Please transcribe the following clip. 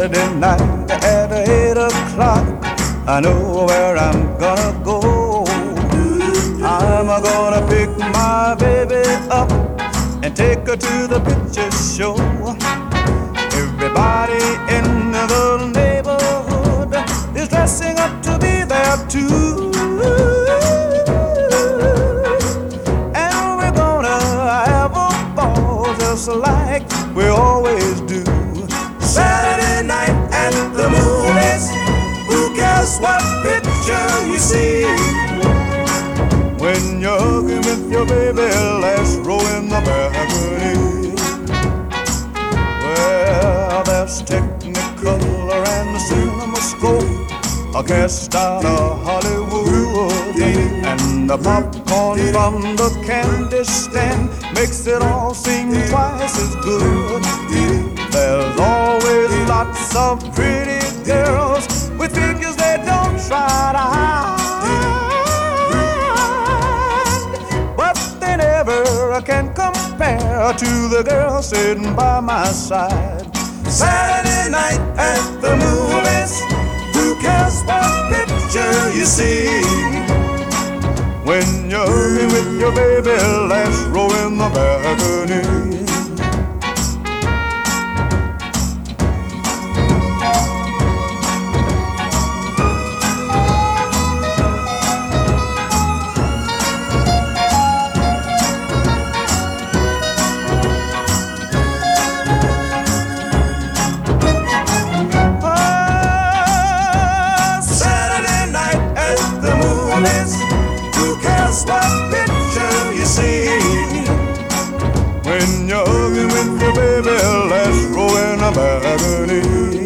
Saturday night at 8 o'clock. I know where I'm gonna go. I'm gonna pick my baby up and take her to the picture show. Everybody in the neighborhood is dressing up to be there too. And we're gonna have a ball just like we always do. Saturday night at the movies, who cares what picture you see? When you're hugging with your baby, last row in the balcony. Well, there's Technicolor and the CinemaScope, a cast out of Hollywood, and the popcorn from the candy stand makes it all seem twice as good. There's always lots of pretty girls with figures they don't try to hide, but they never can compare to the girl sitting by my side. Saturday night at the movies, who cares what picture you see? When you're with your baby, last row in the balcony. Who cares what picture you see? When you're hugging with your baby, let's roll in a balcony.